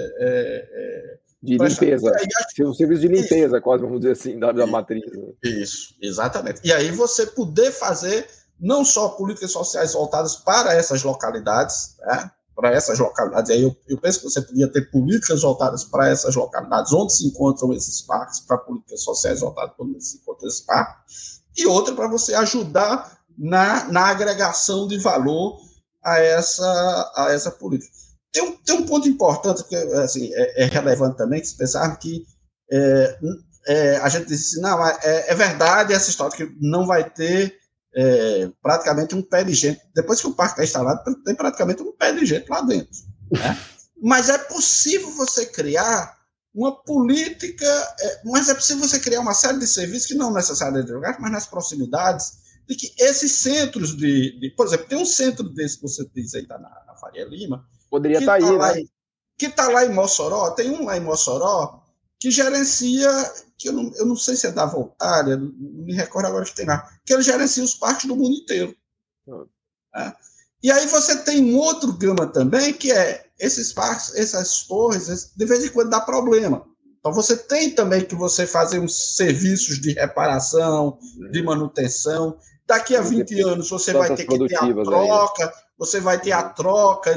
de limpeza. Um serviço de limpeza, quase, vamos dizer assim, da matriz. Isso, exatamente. E aí você poder fazer não só políticas sociais voltadas para essas localidades, né? Para essas localidades. Aí eu penso que você podia ter políticas voltadas para essas localidades, onde se encontram esses parques, para políticas sociais voltadas para onde se encontram esses parques, e outra para você ajudar na agregação de valor a essa política. Tem um ponto importante, que assim, é relevante também, que se pensar que a gente disse assim, não, é verdade essa história, que não vai ter praticamente um pé de gente. Depois que o parque está instalado, tem praticamente um pé de gente lá dentro. Né? Mas é possível você criar uma política, mas é possível você criar uma série de serviços que não necessariamente de lugar, mas nas proximidades, de que esses centros por exemplo, tem um centro desse que você diz aí, está na Faria Lima, poderia estar aí, né? Que está lá em Mossoró, tem um lá em Mossoró que gerencia, que eu não sei se é da Voltária, não me recordo agora que tem lá, que ele gerencia os parques do mundo inteiro. Né? E aí você tem um outro gama também, que é esses parques, essas torres, de vez em quando dá problema. Então você tem também que você fazer uns serviços de reparação, de manutenção. Daqui a 20 anos você vai ter que ter a troca, você vai ter a troca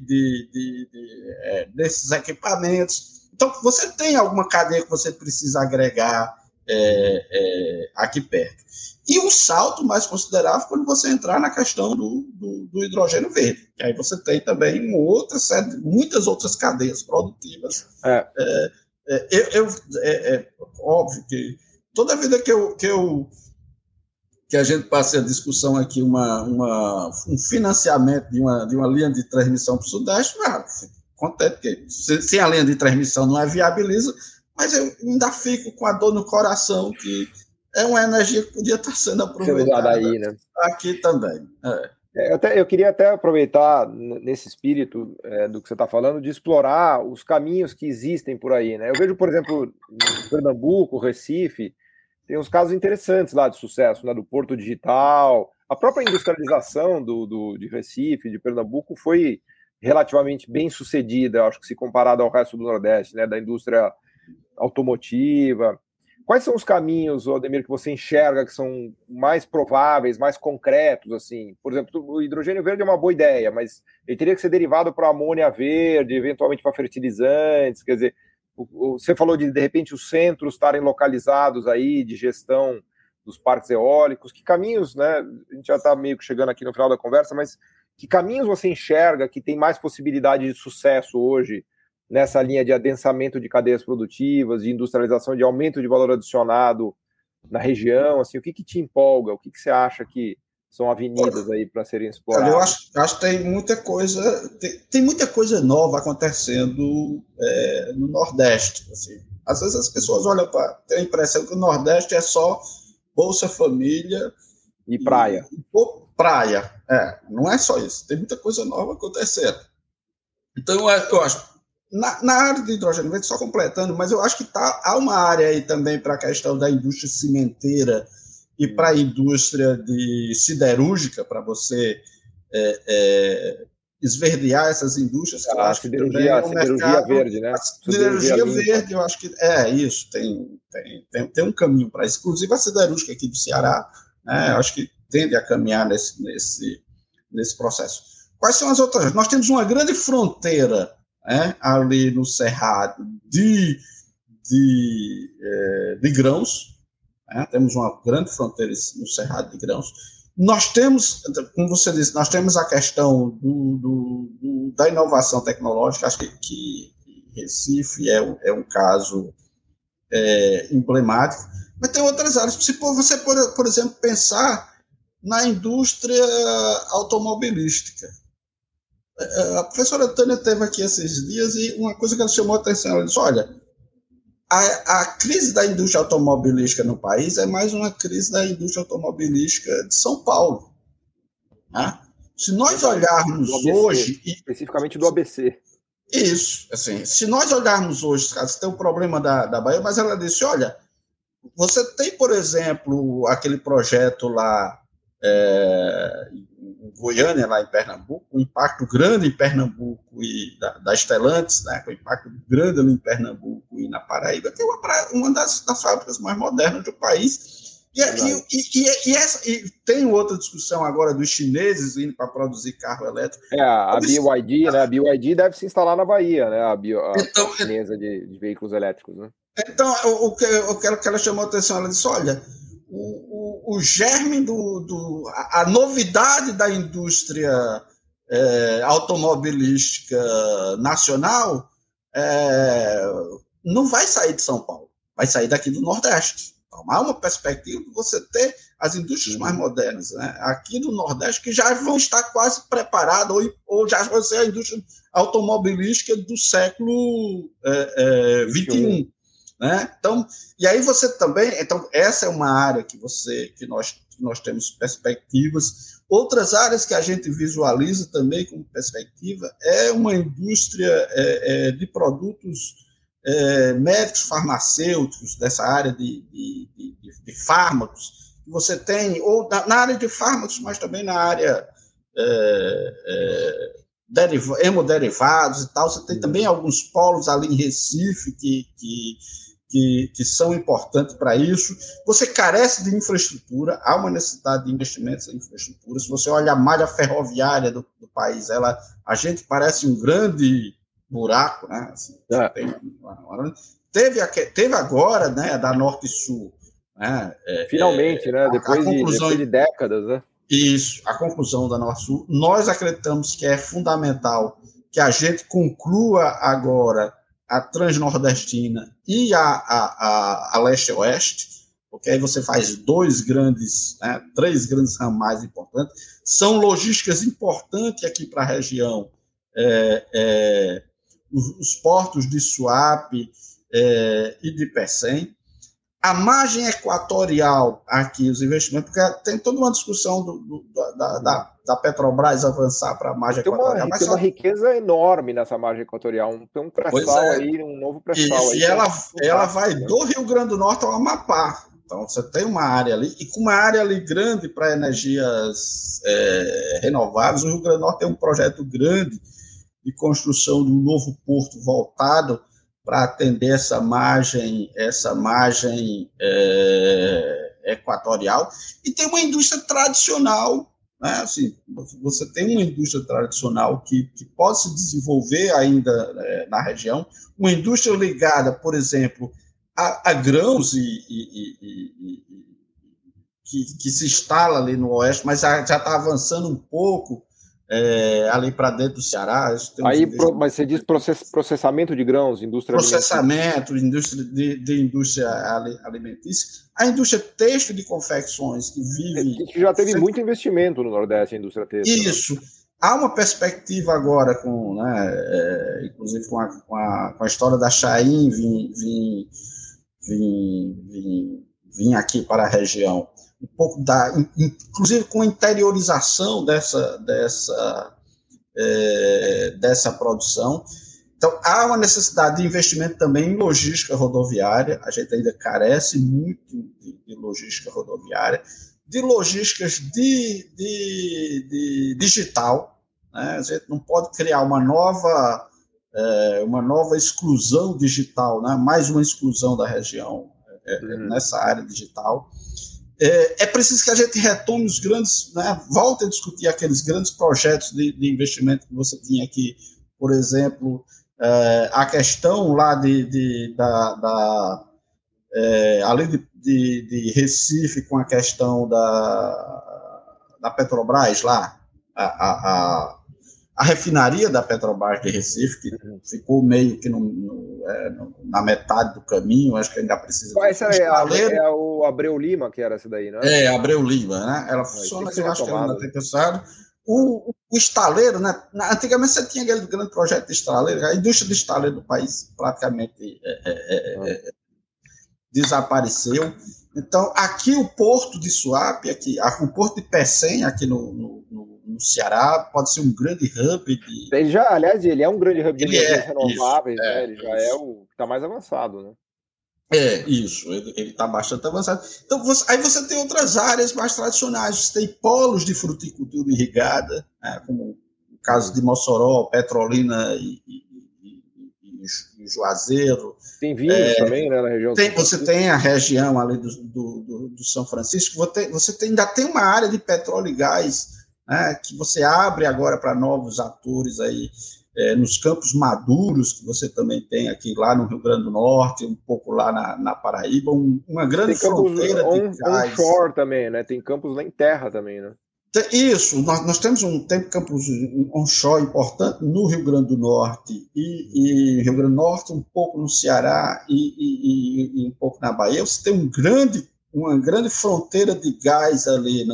desses equipamentos. Então você tem alguma cadeia que você precisa agregar aqui perto. E um salto mais considerável quando você entrar na questão do hidrogênio verde, que aí você tem também muitas outras cadeias produtivas. Óbvio que toda vida que a gente passe a discussão aqui, um financiamento de uma linha de transmissão para o Sudeste, contente que sem a linha de transmissão não é viabiliza, mas eu ainda fico com a dor no coração que é uma energia que podia estar sendo aproveitada aí, né? Aqui também. Eu queria até aproveitar, nesse espírito do que você está falando, de explorar os caminhos que existem por aí, né? Eu vejo, por exemplo, em Pernambuco, Recife, tem uns casos interessantes lá de sucesso, né? Do Porto Digital, a própria industrialização de Recife, de Pernambuco, foi relativamente bem sucedida, acho que se comparado ao resto do Nordeste, né? Da indústria automotiva. Quais são os caminhos, Ademir, que você enxerga que são mais prováveis, mais concretos, assim? Por exemplo, o hidrogênio verde é uma boa ideia, mas ele teria que ser derivado para amônia verde, eventualmente para fertilizantes, quer dizer, você falou de repente, os centros estarem localizados aí, de gestão dos parques eólicos, que caminhos, né, a gente já está meio que chegando aqui no final da conversa, mas que caminhos você enxerga que tem mais possibilidade de sucesso hoje, nessa linha de adensamento de cadeias produtivas, de industrialização, de aumento de valor adicionado na região, assim, o que te empolga? O que você acha que são avenidas aí para serem exploradas? Eu acho que tem muita coisa, tem muita coisa nova acontecendo no Nordeste. Assim. Às vezes as pessoas olham para ter a impressão que o Nordeste é só Bolsa Família e praia. Praia. Não é só isso. Tem muita coisa nova acontecendo. Então, eu acho na área de hidrogênio verde, só completando, mas eu acho que há uma área aí também para a questão da indústria cimenteira e para a indústria siderúrgica, para você esverdear essas indústrias. Que eu acho siderurgia, que siderurgia verde, né? Siderurgia verde, eu acho que isso, tem um caminho para isso. Inclusive a siderúrgica aqui do Ceará, né, eu acho que tende a caminhar nesse processo. Quais são as outras? Nós temos uma grande fronteira ali no Cerrado de grãos, temos uma grande fronteira no Cerrado de grãos. Nós temos, como você disse, nós temos a questão da inovação tecnológica. Acho que Recife é um caso emblemático, mas tem outras áreas. Se você, por exemplo, pensar na indústria automobilística. A professora Tânia esteve aqui esses dias e uma coisa que ela chamou a atenção, ela disse, olha, a crise da indústria automobilística no país é mais uma crise da indústria automobilística de São Paulo. Né? Se nós olharmos hoje... Especificamente do ABC. Isso. Assim, se nós olharmos hoje, você tem o problema da Bahia, mas ela disse, olha, você tem, por exemplo, aquele projeto lá em Goiânia, lá em Pernambuco, um impacto grande em Pernambuco e da Stellantis, né, com um impacto grande ali em Pernambuco e na Paraíba, que é uma das fábricas mais modernas do país. E tem outra discussão agora dos chineses indo para produzir carro elétrico. A BYD, né? A BYD deve se instalar na Bahia, né? A chinesa de veículos elétricos, né? Então, o que ela chamou a atenção, ela disse, olha, o germe a novidade da indústria automobilística nacional não vai sair de São Paulo, vai sair daqui do Nordeste. Então, há uma perspectiva de você ter as indústrias mais modernas, né, aqui do Nordeste, que já vão estar quase preparadas, ou já vai ser a indústria automobilística do século XXI. Né? Então, e aí você também, então essa é uma área que nós temos perspectivas. Outras áreas que a gente visualiza também como perspectiva é uma indústria de produtos médicos farmacêuticos, dessa área de fármacos, que você tem, ou na área de fármacos, mas também na área hemoderivados e tal. Você tem também alguns polos ali em Recife que são importantes para isso. Você carece de infraestrutura, há uma necessidade de investimentos em infraestrutura. Se você olha a malha ferroviária do país, a gente parece um grande buraco, né? Assim, teve agora, né, da Norte e Sul. Né? Finalmente, né? Depois de décadas, né? Isso, a conclusão da Norte e Sul. Nós acreditamos que é fundamental que a gente conclua agora a Transnordestina e a Leste-Oeste, porque aí você faz três grandes ramais importantes. São logísticas importantes aqui para a região. Os portos de Suape e de Pecém. A margem equatorial aqui, os investimentos, porque tem toda uma discussão da Petrobras avançar para a margem equatorial. Tem uma riqueza enorme nessa margem equatorial, tem um pré-sal aí, um novo pré-sal. E ela vai do Rio Grande do Norte ao Amapá. Então, você tem uma área ali, e com uma área ali grande para energias renováveis, o Rio Grande do Norte tem um projeto grande de construção de um novo porto voltado para atender essa margem equatorial, e tem uma indústria tradicional, né? Assim, você tem uma indústria tradicional que pode se desenvolver ainda na região, uma indústria ligada, por exemplo, a grãos que se instala ali no oeste, mas já está avançando um pouco ali para dentro do Ceará. Aí, mas você diz processamento de grãos, indústria indústria alimentícia. A indústria têxtil de confecções, que vive... Que já teve muito investimento no Nordeste, a indústria têxtil. Isso. Né? Há uma perspectiva agora, inclusive com a história da Chain vir aqui para a região, um pouco inclusive com a interiorização dessa produção. Então, há uma necessidade de investimento também em logística rodoviária. A gente ainda carece muito de logística rodoviária, de logísticas de digital. Né? A gente não pode criar uma nova exclusão digital, né? Mais uma exclusão da região nessa área digital. É preciso que a gente retome os grandes, né, volte a discutir aqueles grandes projetos de investimento que você tinha aqui, por exemplo, a questão lá além de Recife, com a questão da Petrobras lá, a refinaria da Petrobras de Recife, que ficou meio que na metade do caminho, acho que ainda precisa... Essa é o Abreu Lima, que era essa daí, não é? Abreu Lima, né? Ela funciona, eu acho que ela ainda tem pensado. O estaleiro, né? Antigamente você tinha aquele grande projeto de estaleiro, a indústria de estaleiro do país praticamente desapareceu. Então, aqui o porto de Suape, o porto de Pecém, aqui no Ceará, pode ser um grande hub aliás, ele é um grande hub de energias renováveis, né? Ele já é o que está mais avançado, né? Isso, ele está bastante avançado. Então, aí você tem outras áreas mais tradicionais, você tem polos de fruticultura irrigada, né, como o caso de Mossoró, Petrolina e Juazeiro. Tem vinhos também, né, na região. Você tem a região ali do São Francisco, você ainda tem uma área de petróleo e gás, né, que você abre agora para novos atores aí, nos Campos Maduros, que você também tem aqui lá no Rio Grande do Norte, um pouco lá na Paraíba, uma grande fronteira de gás. Onshore também, né? Tem campos lá em terra também, né? Isso, nós temos campos onshore importante no Rio Grande do Norte e Rio Grande do Norte, um pouco no Ceará e um pouco na Bahia. Você tem uma grande fronteira de gás ali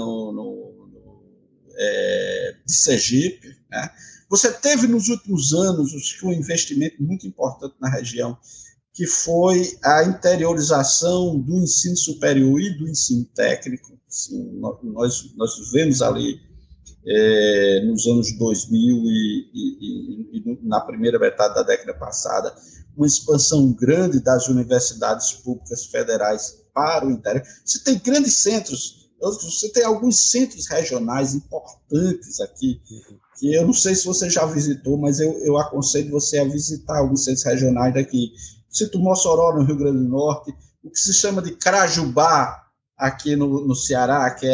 de Sergipe, né? Você teve nos últimos anos um investimento muito importante na região, que foi a interiorização do ensino superior e do ensino técnico. Assim, nós vemos ali nos anos 2000 e na primeira metade da década passada uma expansão grande das universidades públicas federais para o interior. Você tem grandes centros Você tem alguns centros regionais importantes aqui, que eu não sei se você já visitou, mas eu aconselho você a visitar alguns centros regionais daqui. Cito Mossoró, no Rio Grande do Norte, o que se chama de Crajubá, aqui no Ceará, que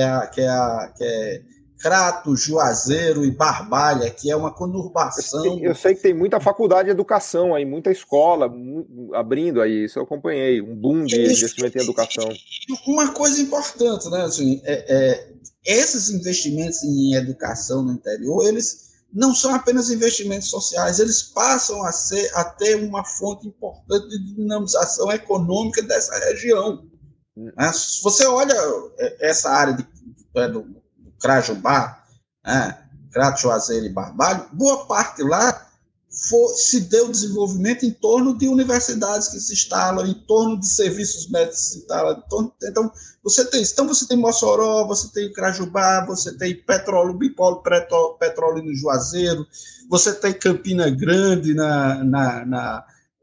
é Crato, Juazeiro e Barbalha, que é uma conurbação. Eu sei que tem muita faculdade de educação aí, muita escola abrindo aí, isso eu acompanhei, um boom de investimento em educação. Uma coisa importante, né? Assim, esses investimentos em educação no interior, eles não são apenas investimentos sociais, eles passam a ter uma fonte importante de dinamização econômica dessa região. Né? Se você olha essa área do Crajubá, Crato, Juazeiro e Barbalho, boa parte lá se deu desenvolvimento em torno de universidades que se instalam, em torno de serviços médicos que se instalam. Então, você tem isso. Então, você tem Mossoró, você tem Crajubá, você tem Bipolo Petróleo no Juazeiro, você tem Campina Grande na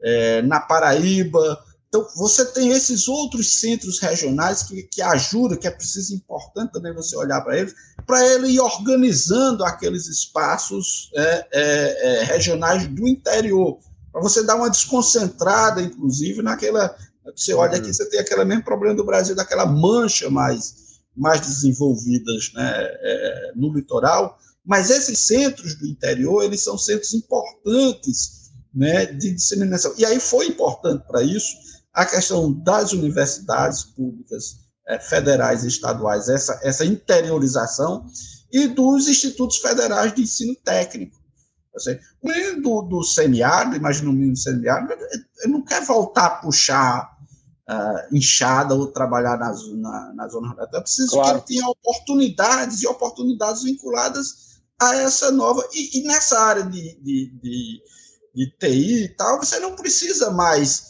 Paraíba. Então, você tem esses outros centros regionais que ajudam, que é preciso, importante também você olhar para ele ir organizando aqueles espaços regionais do interior, para você dar uma desconcentrada, inclusive, naquela... Você olha aqui, você tem aquele mesmo problema do Brasil, daquela mancha mais desenvolvidas, né, no litoral, mas esses centros do interior, eles são centros importantes, né, de disseminação. E aí foi importante para isso a questão das universidades públicas, federais e estaduais, essa interiorização, e dos institutos federais de ensino técnico. O menino do semiárido, imagina um menino do semiárido, ele não quer voltar a puxar enxada ou trabalhar na zona rural. É preciso que ele tenha oportunidades vinculadas a essa nova... E nessa área de TI e tal, você não precisa mais...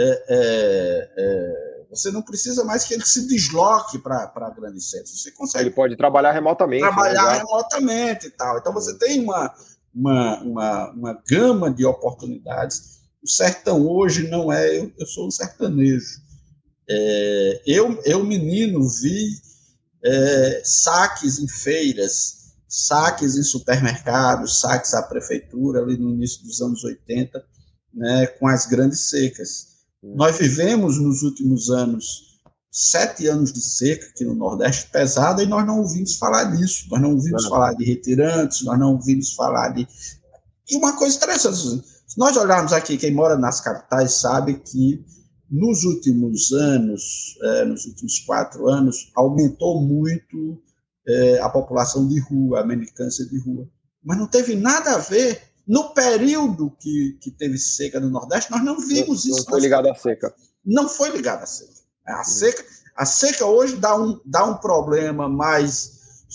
você não precisa mais que ele se desloque para grandes centros. Você consegue... Ele pode trabalhar remotamente. Remotamente e tal. Então, você tem uma gama de oportunidades. O sertão hoje não é... Eu sou um sertanejo. Eu, menino, vi saques em feiras, saques em supermercados, saques à prefeitura, ali no início dos anos 80, né, com as grandes secas. Nós vivemos nos últimos anos 7 anos de seca aqui no Nordeste pesada e nós não ouvimos falar disso, nós não ouvimos falar de retirantes, nós não ouvimos falar de... E uma coisa interessante, se nós olharmos aqui, quem mora nas capitais sabe que nos últimos anos, nos últimos 4 anos, aumentou muito a população de rua, a mendicância de rua, mas não teve nada a ver. No período que teve seca no Nordeste, nós não vimos isso. Não foi ligado à seca. Não foi ligado à seca. A seca hoje dá um problema mais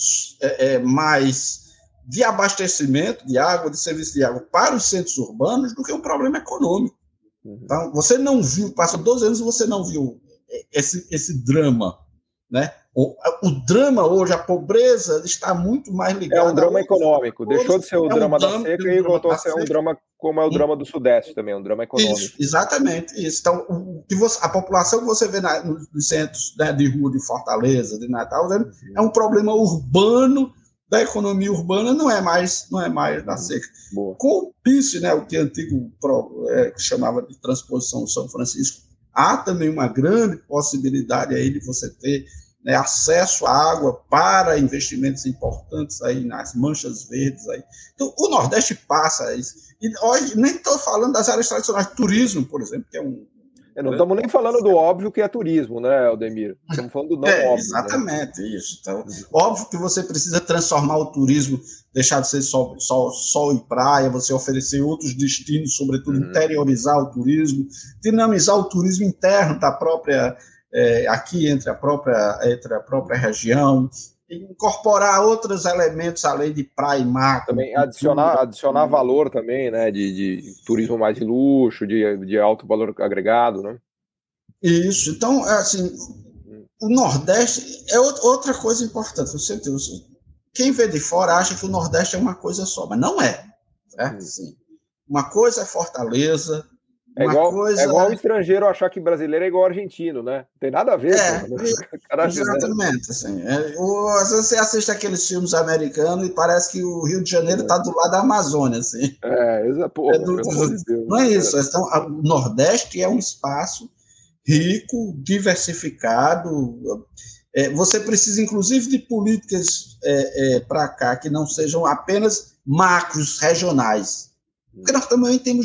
de abastecimento de água, de serviço de água para os centros urbanos do que um problema econômico. Então, você não viu, passou 12 anos e você não viu esse drama, né? O drama hoje, a pobreza está muito mais ligada... É um drama econômico, deixou de ser o drama da seca e voltou a ser um drama como é o drama do Sudeste também, um drama econômico. Isso, exatamente isso. Então, a população que você vê nos centros, né, de rua de Fortaleza, de Natal, é um problema urbano, da economia urbana, não é mais da seca. Boa. Com o PIS, né, o que antigo que chamava de transposição São Francisco, há também uma grande possibilidade aí de você ter, né, acesso à água para investimentos importantes aí nas manchas verdes aí. Então, o Nordeste passa isso. E hoje nem estou falando das áreas tradicionais, turismo, por exemplo, que é um... Não estamos nem falando do óbvio que é turismo, né, Aldemir? Estamos falando do não óbvio. Exatamente, né? Isso. Então, óbvio que você precisa transformar o turismo, deixar de ser sol e praia, você oferecer outros destinos, sobretudo interiorizar o turismo, dinamizar o turismo interno da própria... aqui entre a própria região, incorporar outros elementos além de praia e mar. Também adicionar valor também, né, de turismo mais de luxo, de alto valor agregado, né? Isso. Então, assim, o Nordeste é outra coisa importante. Quem vê de fora acha que o Nordeste é uma coisa só, mas não é. Certo? Assim, uma coisa é Fortaleza, É igual o estrangeiro achar que brasileiro é igual argentino, né? Não tem nada a ver. Exatamente. Assim, às vezes você assiste aqueles filmes americanos e parece que o Rio de Janeiro está do lado da Amazônia. Assim. Não é isso. Então, o Nordeste é um espaço rico, diversificado. Você precisa, inclusive, de políticas para cá que não sejam apenas macros, regionais. Porque nós também temos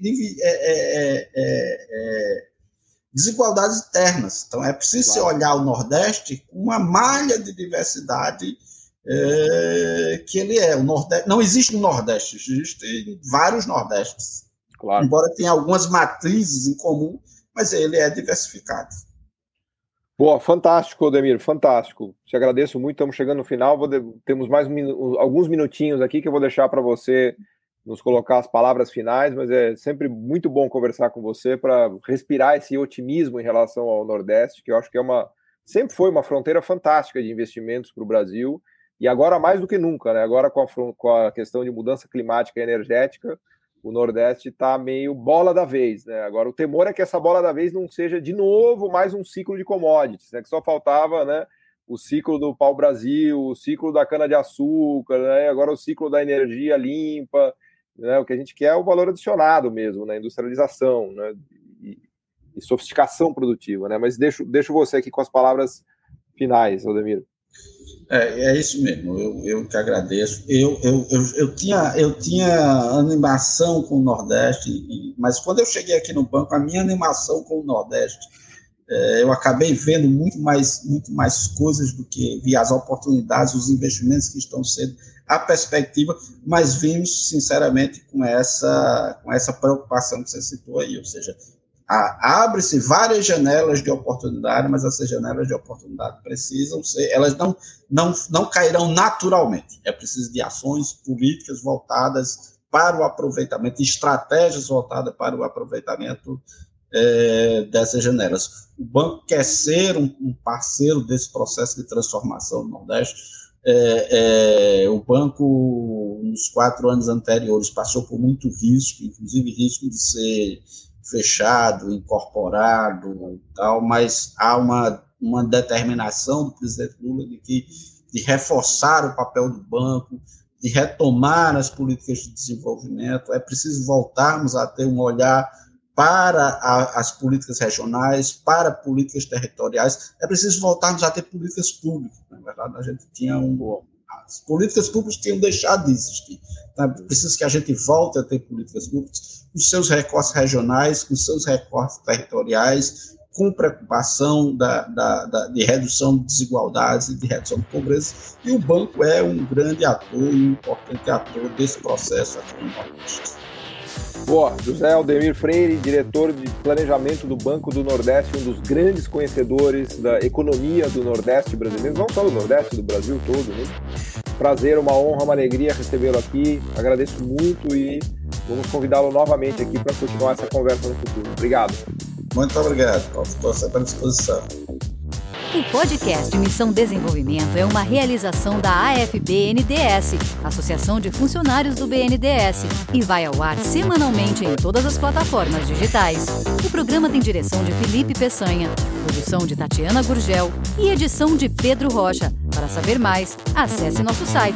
desigualdades internas. Então, é preciso se olhar o Nordeste com uma malha de diversidade que ele é. O Nordeste, não existe um Nordeste, existem vários Nordestes. Claro. Embora tenha algumas matrizes em comum, mas ele é diversificado. Boa, fantástico, Odemir, fantástico. Te agradeço muito, estamos chegando no final. Temos mais alguns minutinhos aqui que eu vou deixar para você nos colocar as palavras finais, mas é sempre muito bom conversar com você para respirar esse otimismo em relação ao Nordeste, que eu acho que sempre foi uma fronteira fantástica de investimentos para o Brasil, e agora mais do que nunca, né? Agora com a questão de mudança climática e energética, o Nordeste está meio bola da vez, né? Agora o temor é que essa bola da vez não seja de novo mais um ciclo de commodities, né? Que só faltava, né, o ciclo do pau-brasil, o ciclo da cana-de-açúcar, né? Agora o ciclo da energia limpa, né? O que a gente quer é o valor adicionado mesmo, né? Industrialização, né? E sofisticação produtiva, né? Mas deixo você aqui com as palavras finais, Odemir. É isso mesmo, eu que agradeço. Eu tinha animação com o Nordeste, mas quando eu cheguei aqui no banco, a minha animação com o Nordeste, eu acabei vendo muito mais coisas do que vi as oportunidades, os investimentos que estão sendo, a perspectiva, mas vimos, sinceramente, com essa preocupação que você citou aí, ou seja, abre-se várias janelas de oportunidade, mas essas janelas de oportunidade precisam ser, elas não cairão naturalmente. É preciso de ações políticas voltadas para o aproveitamento, estratégias voltadas para o aproveitamento dessas janelas. O banco quer ser um parceiro desse processo de transformação do Nordeste. O banco, nos 4 anos anteriores, passou por muito risco, inclusive risco de ser fechado, incorporado e tal, mas há uma determinação do presidente Lula de reforçar o papel do banco, de retomar as políticas de desenvolvimento. É preciso voltarmos a ter um olhar para as políticas regionais, para políticas territoriais. É preciso voltarmos a ter políticas públicas. Na verdade, a gente tinha as políticas públicas tinham deixado de existir. Então, é preciso que a gente volte a ter políticas públicas com seus recortes regionais, com seus recortes territoriais, com preocupação de redução de desigualdades e de redução de pobreza. E o banco é um grande ator e um importante ator desse processo aqui no Nordeste. Boa, José Aldemir Freire, diretor de planejamento do Banco do Nordeste, um dos grandes conhecedores da economia do Nordeste brasileiro, não só do Nordeste, do Brasil todo, né? Prazer, uma honra, uma alegria recebê-lo aqui, agradeço muito e vamos convidá-lo novamente aqui para continuar essa conversa no futuro. Obrigado. Muito obrigado, estou sempre à disposição. O podcast Missão Desenvolvimento é uma realização da AFB-NDS, Associação de Funcionários do BNDES, e vai ao ar semanalmente em todas as plataformas digitais. O programa tem direção de Felipe Peçanha, produção de Tatiana Gurgel e edição de Pedro Rocha. Para saber mais, acesse nosso site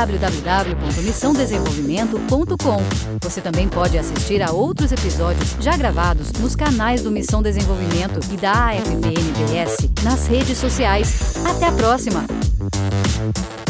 www.missãodesenvolvimento.com. Você também pode assistir a outros episódios já gravados nos canais do Missão Desenvolvimento e da AFB-NDS nas redes sociais. Até a próxima!